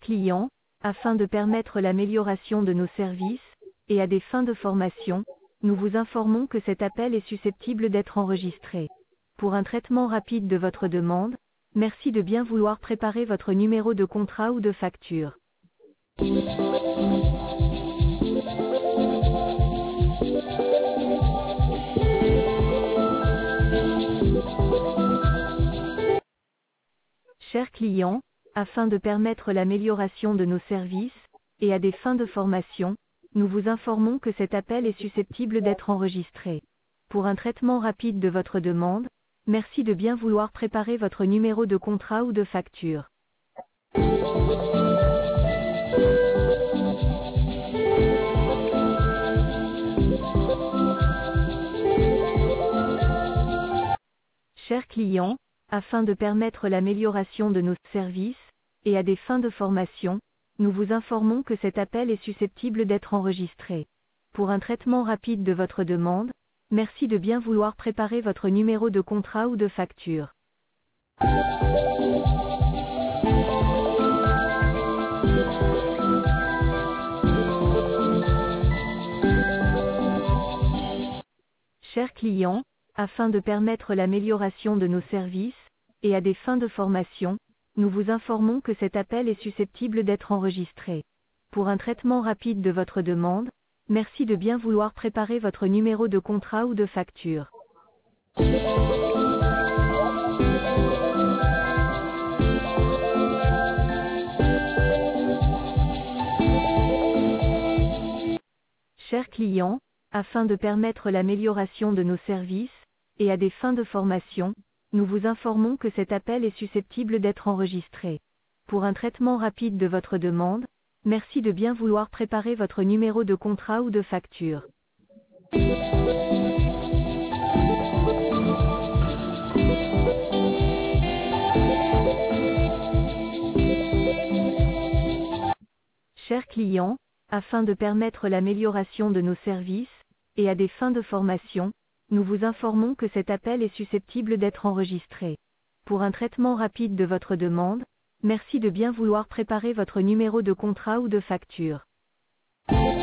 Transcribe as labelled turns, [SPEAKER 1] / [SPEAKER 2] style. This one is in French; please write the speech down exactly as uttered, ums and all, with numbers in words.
[SPEAKER 1] client, afin de permettre l'amélioration de nos services, et à des fins de formation, nous vous informons que cet appel est susceptible d'être enregistré. Pour un traitement rapide de votre demande, merci de bien vouloir préparer votre numéro de contrat ou de facture. Chers clients, afin de permettre l'amélioration de nos services, et à des fins de formation, nous vous informons que cet appel est susceptible d'être enregistré. Pour un traitement rapide de votre demande, merci de bien vouloir préparer votre numéro de contrat ou de facture. Chers clients, afin de permettre l'amélioration de nos services, et à des fins de formation, nous vous informons que cet appel est susceptible d'être enregistré. Pour un traitement rapide de votre demande, merci de bien vouloir préparer votre numéro de contrat ou de facture. Chers clients, afin de permettre l'amélioration de nos services, et à des fins de formation, nous vous informons que cet appel est susceptible d'être enregistré. Pour un traitement rapide de votre demande, merci de bien vouloir préparer votre numéro de contrat ou de facture. Chers clients, afin de permettre l'amélioration de nos services, et à des fins de formation, nous vous informons que cet appel est susceptible d'être enregistré. Pour un traitement rapide de votre demande, merci de bien vouloir préparer votre numéro de contrat ou de facture. Chers clients, afin de permettre l'amélioration de nos services, et à des fins de formation, nous vous informons que cet appel est susceptible d'être enregistré. Pour un traitement rapide de votre demande, merci de bien vouloir préparer votre numéro de contrat ou de facture.